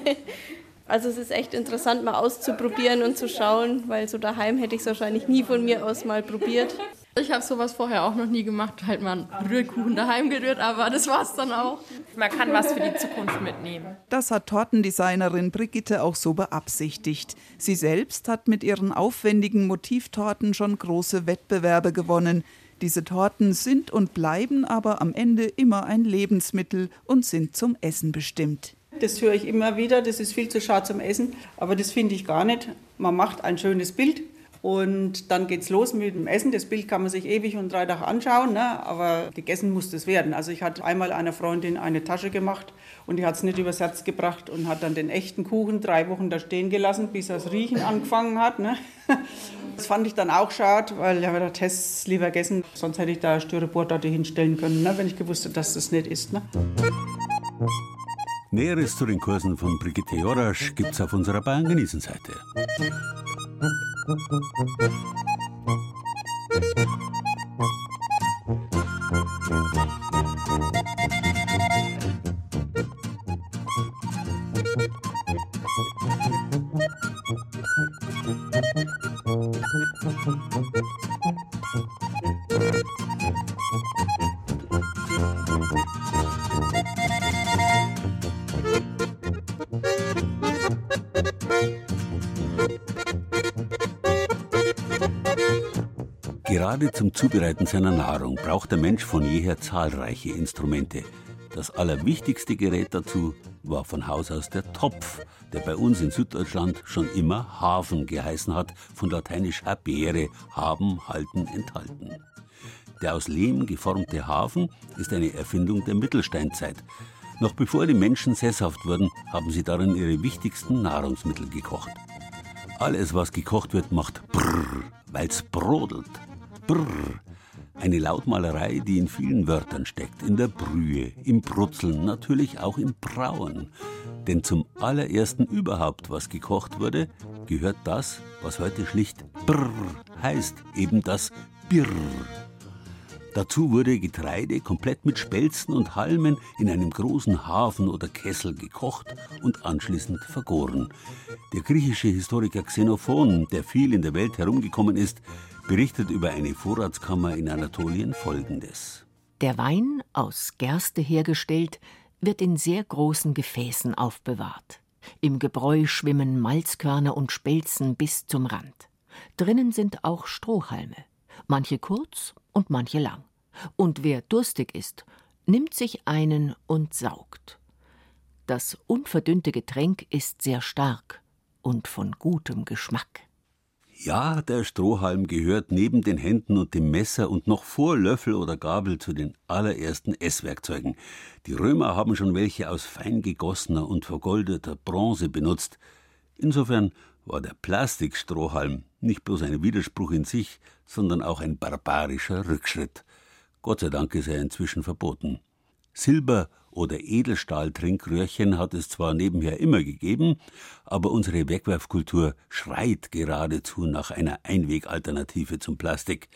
Also es ist echt interessant, mal auszuprobieren und zu schauen, weil so daheim hätte ich es wahrscheinlich nie von mir aus mal probiert. Ich habe sowas vorher auch noch nie gemacht, halt mal einen Rührkuchen daheim gerührt, aber das war's dann auch. Man kann was für die Zukunft mitnehmen. Das hat Tortendesignerin Brigitte auch so beabsichtigt. Sie selbst hat mit ihren aufwendigen Motivtorten schon große Wettbewerbe gewonnen. Diese Torten sind und bleiben aber am Ende immer ein Lebensmittel und sind zum Essen bestimmt. Das höre ich immer wieder, das ist viel zu schade zum Essen, aber das finde ich gar nicht. Man macht ein schönes Bild und dann geht's los mit dem Essen. Das Bild kann man sich ewig und 3 Tage anschauen, ne? Aber gegessen muss das werden. Also ich hatte einmal einer Freundin eine Tasche gemacht und die hat es nicht übers Herz gebracht und hat dann den echten Kuchen 3 Wochen da stehen gelassen, bis er das Riechen angefangen hat. Ne? Das fand ich dann auch schade, weil ich habe gedacht, Tests lieber gegessen. Sonst hätte ich da eine Styroportorte hinstellen können, ne, wenn ich gewusst hätte, dass das nicht ist. Ne? Näheres zu den Kursen von Brigitte Jorasch gibt's auf unserer Bayern-Genießen-Seite. Gerade zum Zubereiten seiner Nahrung braucht der Mensch von jeher zahlreiche Instrumente. Das allerwichtigste Gerät dazu war von Haus aus der Topf, der bei uns in Süddeutschland schon immer Hafen geheißen hat, von lateinisch habere, haben, halten, enthalten. Der aus Lehm geformte Hafen ist eine Erfindung der Mittelsteinzeit. Noch bevor die Menschen sesshaft wurden, haben sie darin ihre wichtigsten Nahrungsmittel gekocht. Alles, was gekocht wird, macht brrr, weil's brodelt. Brrr. Eine Lautmalerei, die in vielen Wörtern steckt, in der Brühe, im Brutzeln, natürlich auch im Brauen. Denn zum allerersten überhaupt, was gekocht wurde, gehört das, was heute schlicht Brrr heißt, eben das Birr. Dazu wurde Getreide komplett mit Spelzen und Halmen in einem großen Hafen oder Kessel gekocht und anschließend vergoren. Der griechische Historiker Xenophon, der viel in der Welt herumgekommen ist, berichtet über eine Vorratskammer in Anatolien Folgendes. Der Wein, aus Gerste hergestellt, wird in sehr großen Gefäßen aufbewahrt. Im Gebräu schwimmen Malzkörner und Spelzen bis zum Rand. Drinnen sind auch Strohhalme, manche kurz und manche lang. Und wer durstig ist, nimmt sich einen und saugt. Das unverdünnte Getränk ist sehr stark und von gutem Geschmack. Ja, der Strohhalm gehört neben den Händen und dem Messer und noch vor Löffel oder Gabel zu den allerersten Esswerkzeugen. Die Römer haben schon welche aus fein gegossener und vergoldeter Bronze benutzt. Insofern war der Plastikstrohhalm nicht bloß ein Widerspruch in sich, sondern auch ein barbarischer Rückschritt. Gott sei Dank ist er inzwischen verboten. Silber- oder Edelstahl-Trinkröhrchen hat es zwar nebenher immer gegeben, aber unsere Wegwerfkultur schreit geradezu nach einer Einwegalternative zum Plastik.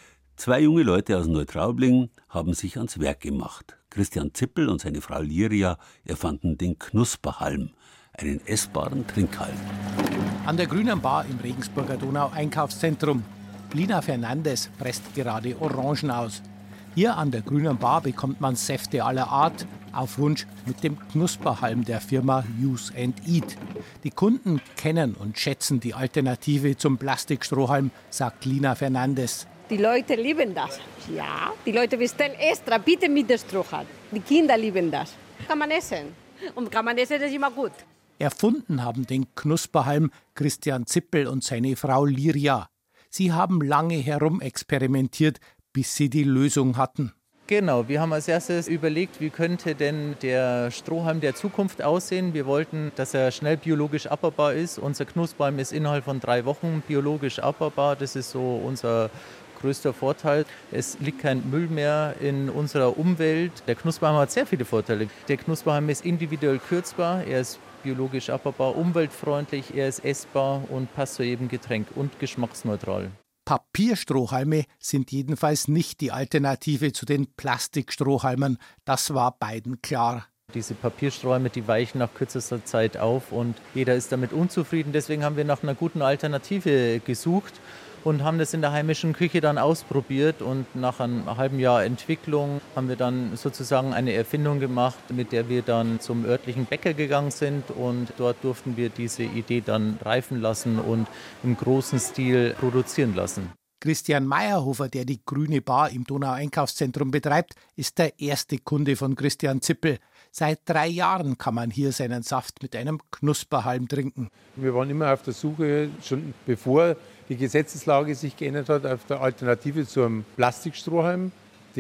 2 junge Leute aus Neutraubling haben sich ans Werk gemacht. Christian Zippel und seine Frau Liria erfanden den Knusperhalm, einen essbaren Trinkhalm. An der Grünen Bar im Regensburger Donau-Einkaufszentrum. Lina Fernandes presst gerade Orangen aus. Hier an der Grünen Bar bekommt man Säfte aller Art, auf Wunsch mit dem Knusperhalm der Firma Use and Eat. Die Kunden kennen und schätzen die Alternative zum Plastikstrohhalm, sagt Lina Fernandes. Die Leute lieben das. Ja, die Leute bestellen extra, bitte mit dem Strohhalm. Die Kinder lieben das. Kann man essen. Und kann man essen, das ist immer gut. Erfunden haben den Knusperhalm Christian Zippel und seine Frau Liria. Sie haben lange herumexperimentiert, bis sie die Lösung hatten. Genau, wir haben als erstes überlegt, wie könnte denn der Strohhalm der Zukunft aussehen. Wir wollten, dass er schnell biologisch abbaubar ist. Unser Knusperhalm ist innerhalb von 3 Wochen biologisch abbaubar. Das ist so unser größter Vorteil. Es liegt kein Müll mehr in unserer Umwelt. Der Knusperhalm hat sehr viele Vorteile. Der Knusperhalm ist individuell kürzbar, er ist biologisch abbaubar, umweltfreundlich, er ist essbar und passt zu jedem Getränk und geschmacksneutral. Papierstrohhalme sind jedenfalls nicht die Alternative zu den Plastikstrohhalmen. Das war beiden klar. Diese Papierstrohhalme, die weichen nach kürzester Zeit auf und jeder ist damit unzufrieden. Deswegen haben wir nach einer guten Alternative gesucht und haben das in der heimischen Küche dann ausprobiert. Und nach einem halben Jahr Entwicklung haben wir dann sozusagen eine Erfindung gemacht, mit der wir dann zum örtlichen Bäcker gegangen sind. Und dort durften wir diese Idee dann reifen lassen und im großen Stil produzieren lassen. Christian Meyerhofer, der die Grüne Bar im Donau-Einkaufszentrum betreibt, ist der erste Kunde von Christian Zippel. Seit 3 Jahren kann man hier seinen Saft mit einem Knusperhalm trinken. Wir waren immer auf der Suche, schon bevor die Gesetzeslage sich geändert hat, auf der Alternative zu einem Plastikstrohhalm,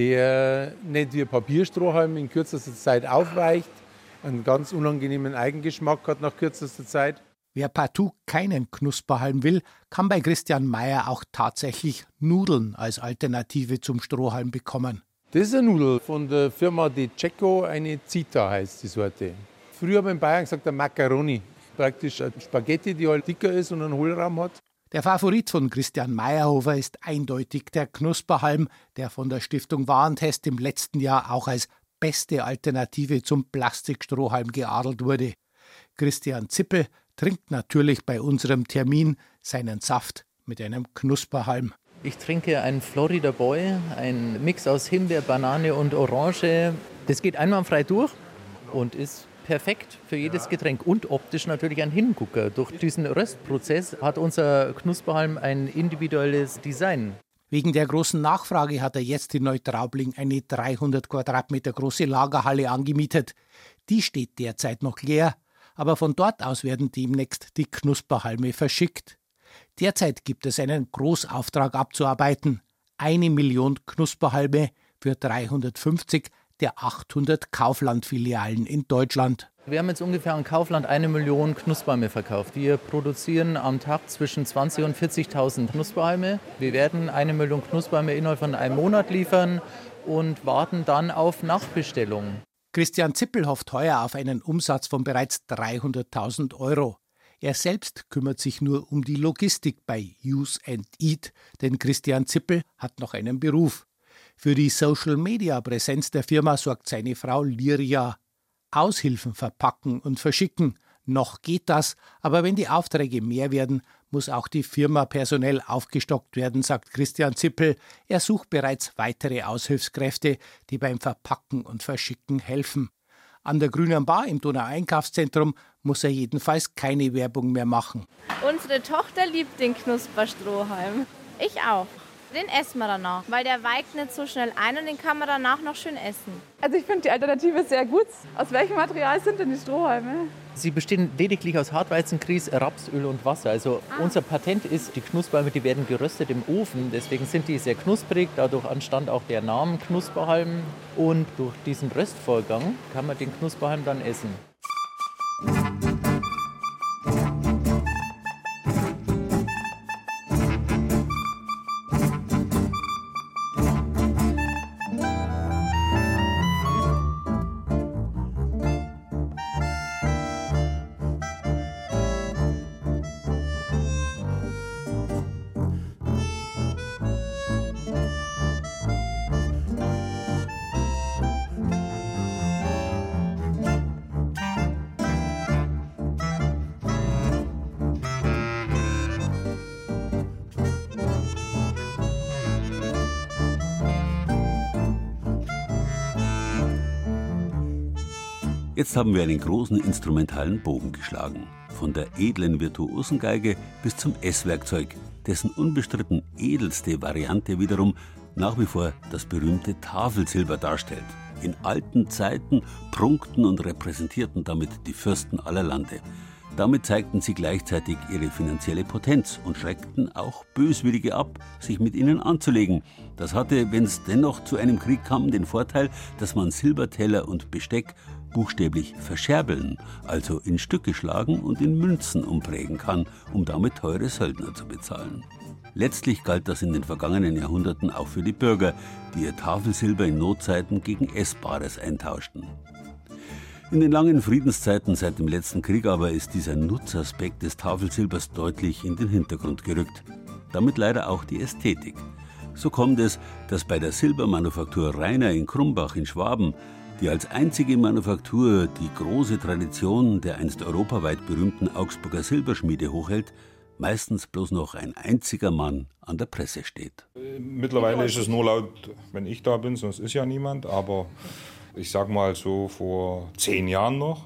der nicht wie ein Papierstrohhalm in kürzester Zeit aufweicht, einen ganz unangenehmen Eigengeschmack hat nach kürzester Zeit. Wer partout keinen Knusperhalm will, kann bei Christian Meyer auch tatsächlich Nudeln als Alternative zum Strohhalm bekommen. Das ist eine Nudel von der Firma Di Cecco, eine Zita heißt die Sorte. Früher haben wir in Bayern gesagt, der Macaroni. Praktisch eine Spaghetti, die halt dicker ist und einen Hohlraum hat. Der Favorit von Christian Meyerhofer ist eindeutig der Knusperhalm, der von der Stiftung Warentest im letzten Jahr auch als beste Alternative zum Plastikstrohhalm geadelt wurde. Christian Zippel trinkt natürlich bei unserem Termin seinen Saft mit einem Knusperhalm. Ich trinke einen Florida Boy, ein Mix aus Himbeer, Banane und Orange. Das geht einwandfrei durch und ist perfekt für jedes Getränk und optisch natürlich ein Hingucker. Durch diesen Röstprozess hat unser Knusperhalm ein individuelles Design. Wegen der großen Nachfrage hat er jetzt in Neutraubling eine 300 Quadratmeter große Lagerhalle angemietet. Die steht derzeit noch leer, aber von dort aus werden demnächst die Knusperhalme verschickt. Derzeit gibt es einen Großauftrag abzuarbeiten. 1 Million Knusperhalme für 350 der 800 Kaufland-Filialen in Deutschland. Wir haben jetzt ungefähr an Kaufland 1 Million Knusperhalme verkauft. Wir produzieren am Tag zwischen 20.000 und 40.000 Knusperhalme. Wir werden 1 Million Knusperhalme innerhalb von einem Monat liefern und warten dann auf Nachbestellungen. Christian Zippel hofft heuer auf einen Umsatz von bereits 300.000 €. Er selbst kümmert sich nur um die Logistik bei Use and Eat, denn Christian Zippel hat noch einen Beruf. Für die Social-Media-Präsenz der Firma sorgt seine Frau Liria. Aushilfen verpacken und verschicken. Noch geht das, aber wenn die Aufträge mehr werden, muss auch die Firma personell aufgestockt werden, sagt Christian Zippel. Er sucht bereits weitere Aushilfskräfte, die beim Verpacken und Verschicken helfen. An der Grünen Bar im Donau-Einkaufszentrum muss er jedenfalls keine Werbung mehr machen. Unsere Tochter liebt den Knusperstrohhalm. Ich auch. Den essen wir danach, weil der weicht nicht so schnell ein und den kann man danach noch schön essen. Also ich finde die Alternative sehr gut. Aus welchem Material sind denn die Strohhalme? Sie bestehen lediglich aus Hartweizengrieß, Rapsöl und Wasser. Also unser Patent ist, die Knusperhalme, die werden geröstet im Ofen. Deswegen sind die sehr knusprig. Dadurch entstand auch der Name Knusperhalm. Und durch diesen Röstvorgang kann man den Knusperhalm dann essen. Jetzt haben wir einen großen instrumentalen Bogen geschlagen. Von der edlen Virtuosengeige bis zum Esswerkzeug, dessen unbestritten edelste Variante wiederum nach wie vor das berühmte Tafelsilber darstellt. In alten Zeiten prunkten und repräsentierten damit die Fürsten aller Lande. Damit zeigten sie gleichzeitig ihre finanzielle Potenz und schreckten auch Böswillige ab, sich mit ihnen anzulegen. Das hatte, wenn es dennoch zu einem Krieg kam, den Vorteil, dass man Silberteller und Besteck buchstäblich verscherbeln, also in Stücke schlagen und in Münzen umprägen kann, um damit teure Söldner zu bezahlen. Letztlich galt das in den vergangenen Jahrhunderten auch für die Bürger, die ihr Tafelsilber in Notzeiten gegen Essbares eintauschten. In den langen Friedenszeiten seit dem letzten Krieg aber ist dieser Nutzaspekt des Tafelsilbers deutlich in den Hintergrund gerückt. Damit leider auch die Ästhetik. So kommt es, dass bei der Silbermanufaktur Rainer in Krumbach in Schwaben, die als einzige Manufaktur die große Tradition der einst europaweit berühmten Augsburger Silberschmiede hochhält, meistens bloß noch ein einziger Mann an der Presse steht. Mittlerweile ist es nur laut, wenn ich da bin, sonst ist ja niemand. Aber ich sag mal so vor 10 Jahren noch,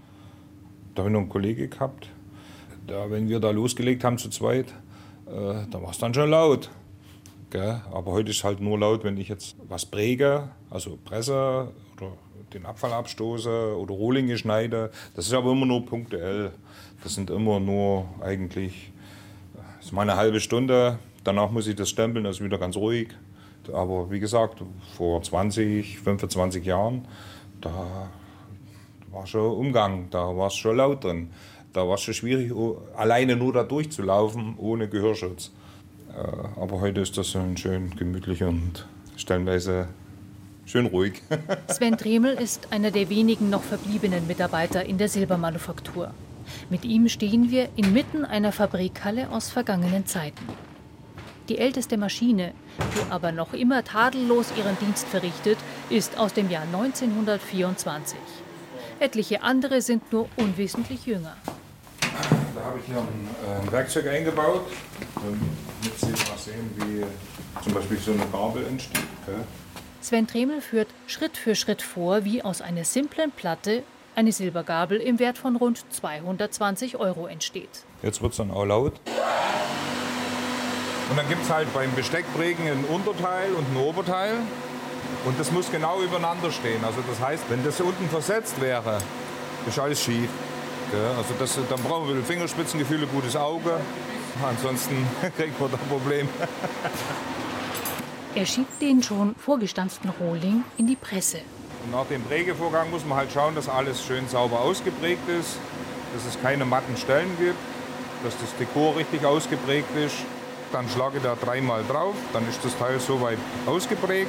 da habe ich noch einen Kollege gehabt. Wenn wir da losgelegt haben zu zweit, da war es dann schon laut. Gell? Aber heute ist es halt nur laut, wenn ich jetzt was präge, also presse oder den Abfall abstoße oder Rohlinge schneide. Das ist aber immer nur punktuell. Das sind immer nur eigentlich, das ist mal eine halbe Stunde. Danach muss ich das stempeln, das ist wieder ganz ruhig. Aber wie gesagt, vor 20, 25 Jahren, da war schon Umgang, da war es schon laut drin. Da war es schon schwierig, alleine nur da durchzulaufen, ohne Gehörschutz. Aber heute ist das so schön gemütlich und stellenweise schön ruhig. Sven Tremel ist einer der wenigen noch verbliebenen Mitarbeiter in der Silbermanufaktur. Mit ihm stehen wir inmitten einer Fabrikhalle aus vergangenen Zeiten. Die älteste Maschine, die aber noch immer tadellos ihren Dienst verrichtet, ist aus dem Jahr 1924. Etliche andere sind nur unwesentlich jünger. Da habe ich hier ein Werkzeug eingebaut, damit Sie mal sehen, wie zum Beispiel so eine Gabel entsteht. Okay? Sven Tremel führt Schritt für Schritt vor, wie aus einer simplen Platte eine Silbergabel im Wert von rund 220 € entsteht. Jetzt wird es dann auch laut. Und dann gibt es halt beim Besteckprägen ein Unterteil und ein Oberteil. Und das muss genau übereinander stehen. Also das heißt, wenn das unten versetzt wäre, ist alles schief. Ja, also dann brauchen wir ein bisschen Fingerspitzengefühl, ein gutes Auge. Ansonsten kriegt man da ein Problem. Er schiebt den schon vorgestanzten Rohling in die Presse. Und nach dem Prägevorgang muss man halt schauen, dass alles schön sauber ausgeprägt ist, dass es keine matten Stellen gibt, dass das Dekor richtig ausgeprägt ist. Dann schlage ich da 3-mal drauf, dann ist das Teil soweit ausgeprägt.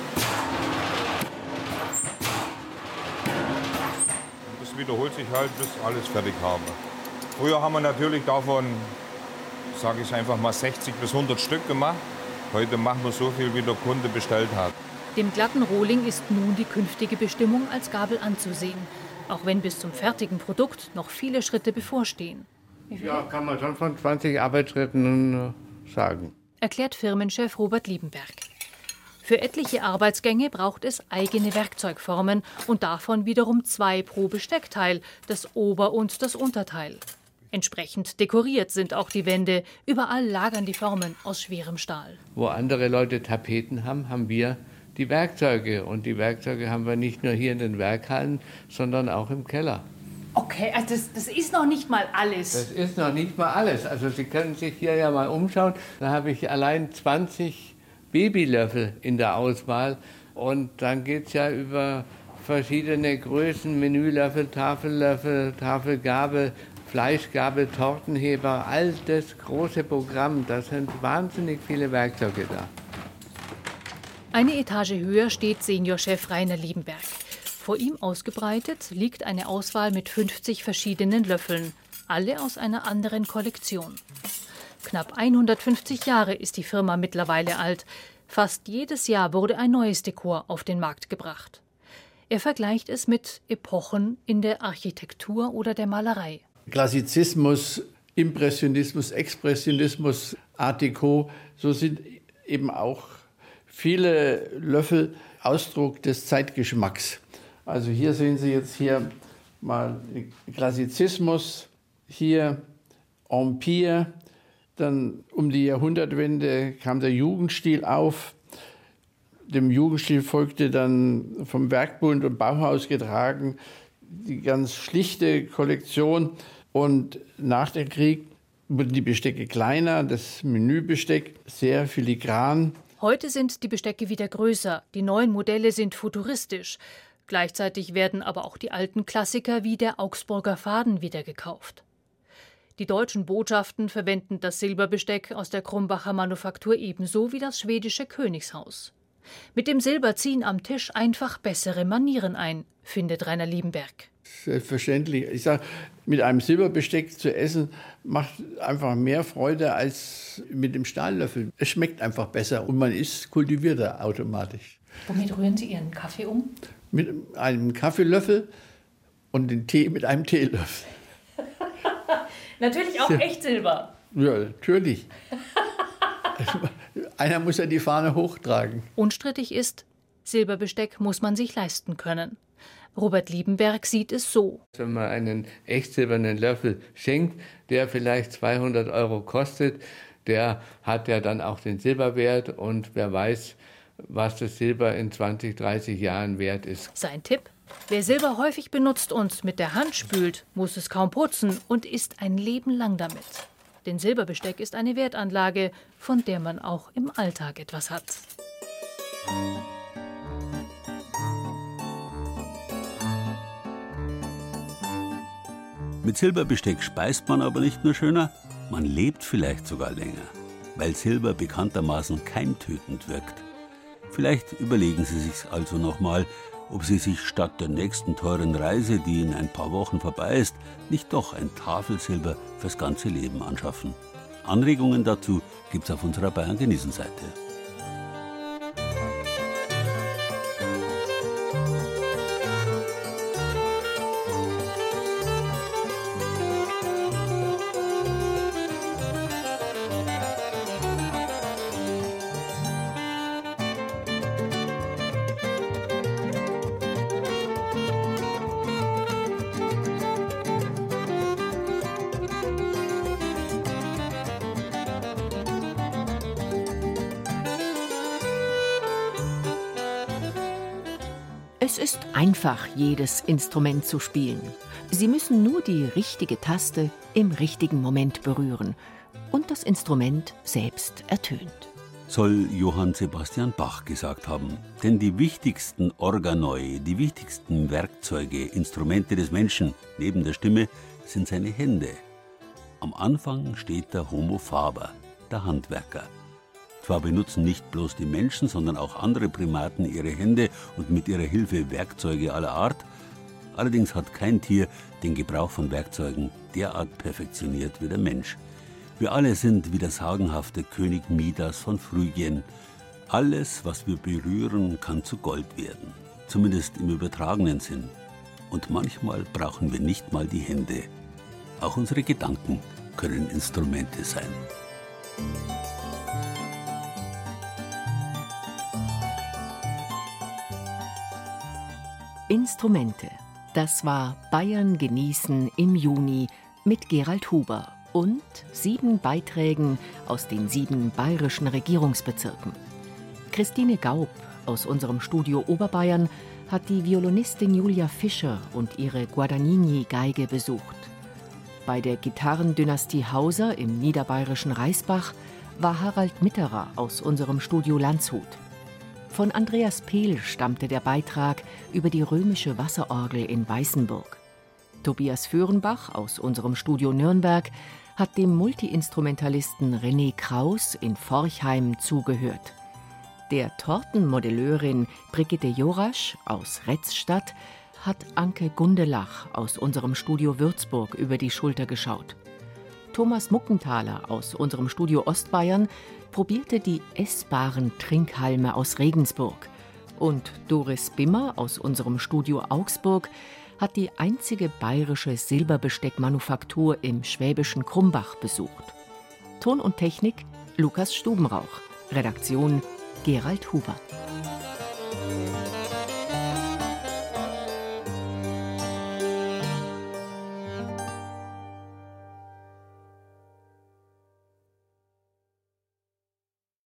Und das wiederholt sich halt, bis alles fertig habe. Früher haben wir natürlich davon, sage ich einfach mal, 60 bis 100 Stück gemacht. Heute machen wir so viel, wie der Kunde bestellt hat. Dem glatten Rohling ist nun die künftige Bestimmung als Gabel anzusehen, auch wenn bis zum fertigen Produkt noch viele Schritte bevorstehen. Ja, kann man schon von 20 Arbeitsschritten sagen. Erklärt Firmenchef Robert Liebenberg. Für etliche Arbeitsgänge braucht es eigene Werkzeugformen und davon wiederum 2 pro Besteckteil, das Ober- und das Unterteil. Entsprechend dekoriert sind auch die Wände. Überall lagern die Formen aus schwerem Stahl. Wo andere Leute Tapeten haben, haben wir die Werkzeuge. Und die Werkzeuge haben wir nicht nur hier in den Werkhallen, sondern auch im Keller. Okay, also das ist noch nicht mal alles. Das ist noch nicht mal alles. Also Sie können sich hier ja mal umschauen. Da habe ich allein 20 Babylöffel in der Auswahl. Und dann geht es ja über verschiedene Größen, Menülöffel, Tafellöffel, Tafelgabel, Fleischgabel, Tortenheber, all das große Programm. Da sind wahnsinnig viele Werkzeuge da. Eine Etage höher steht Seniorchef Rainer Liebenberg. Vor ihm ausgebreitet liegt eine Auswahl mit 50 verschiedenen Löffeln, alle aus einer anderen Kollektion. Knapp 150 Jahre ist die Firma mittlerweile alt. Fast jedes Jahr wurde ein neues Dekor auf den Markt gebracht. Er vergleicht es mit Epochen in der Architektur oder der Malerei. Klassizismus, Impressionismus, Expressionismus, Art Deco, so sind eben auch viele Löffel Ausdruck des Zeitgeschmacks. Also hier sehen Sie jetzt hier mal Klassizismus, hier Empire, dann um die Jahrhundertwende kam der Jugendstil auf. Dem Jugendstil folgte dann vom Werkbund und Bauhaus getragen die ganz schlichte Kollektion. Und nach dem Krieg wurden die Bestecke kleiner, das Menübesteck sehr filigran. Heute sind die Bestecke wieder größer, die neuen Modelle sind futuristisch. Gleichzeitig werden aber auch die alten Klassiker wie der Augsburger Faden wieder gekauft. Die deutschen Botschaften verwenden das Silberbesteck aus der Krumbacher Manufaktur ebenso wie das schwedische Königshaus. Mit dem Silber ziehen am Tisch einfach bessere Manieren ein, findet Rainer Liebenberg. Selbstverständlich. Ich sage, mit einem Silberbesteck zu essen macht einfach mehr Freude als mit dem Stahllöffel. Es schmeckt einfach besser und man ist kultivierter automatisch. Womit rühren Sie Ihren Kaffee um? Mit einem Kaffeelöffel und den Tee mit einem Teelöffel. Natürlich auch echt Silber. Ja, natürlich. Einer muss ja die Fahne hochtragen. Unstrittig ist, Silberbesteck muss man sich leisten können. Robert Liebenberg sieht es so. Wenn man einen echt silbernen Löffel schenkt, der vielleicht 200 € kostet, der hat ja dann auch den Silberwert und wer weiß, was das Silber in 20, 30 Jahren wert ist. Sein Tipp? Wer Silber häufig benutzt und mit der Hand spült, muss es kaum putzen und ist ein Leben lang damit. Denn Silberbesteck ist eine Wertanlage, von der man auch im Alltag etwas hat. Mit Silberbesteck speist man aber nicht nur schöner, man lebt vielleicht sogar länger, weil Silber bekanntermaßen keimtötend wirkt. Vielleicht überlegen Sie sich also nochmal, ob Sie sich statt der nächsten teuren Reise, die in ein paar Wochen vorbei ist, nicht doch ein Tafelsilber fürs ganze Leben anschaffen. Anregungen dazu gibt's auf unserer Bayern-Genießen-Seite. Es ist einfach, jedes Instrument zu spielen. Sie müssen nur die richtige Taste im richtigen Moment berühren und das Instrument selbst ertönt. Soll Johann Sebastian Bach gesagt haben. Denn die wichtigsten Organoi, die wichtigsten Werkzeuge, Instrumente des Menschen neben der Stimme sind seine Hände. Am Anfang steht der Homo faber, der Handwerker. Zwar benutzen nicht bloß die Menschen, sondern auch andere Primaten ihre Hände und mit ihrer Hilfe Werkzeuge aller Art. Allerdings hat kein Tier den Gebrauch von Werkzeugen derart perfektioniert wie der Mensch. Wir alle sind wie der sagenhafte König Midas von Phrygien. Alles, was wir berühren, kann zu Gold werden. Zumindest im übertragenen Sinn. Und manchmal brauchen wir nicht mal die Hände. Auch unsere Gedanken können Instrumente sein. Instrumente. Das war Bayern genießen im Juni mit Gerald Huber und 7 Beiträgen aus den 7 bayerischen Regierungsbezirken. Christine Gaub aus unserem Studio Oberbayern hat die Violinistin Julia Fischer und ihre Guadagnini-Geige besucht. Bei der Gitarrendynastie Hauser im niederbayerischen Reisbach war Harald Mitterer aus unserem Studio Landshut. Von Andreas Pehl stammte der Beitrag über die römische Wasserorgel in Weißenburg. Tobias Föhrenbach aus unserem Studio Nürnberg hat dem Multiinstrumentalisten René Kraus in Forchheim zugehört. Der Tortenmodelleurin Brigitte Jorasch aus Retzstadt hat Anke Gundelach aus unserem Studio Würzburg über die Schulter geschaut. Thomas Muckenthaler aus unserem Studio Ostbayern probierte die essbaren Trinkhalme aus Regensburg. Und Doris Bimmer aus unserem Studio Augsburg hat die einzige bayerische Silberbesteckmanufaktur im schwäbischen Krumbach besucht. Ton und Technik Lukas Stubenrauch. Redaktion Gerald Huber.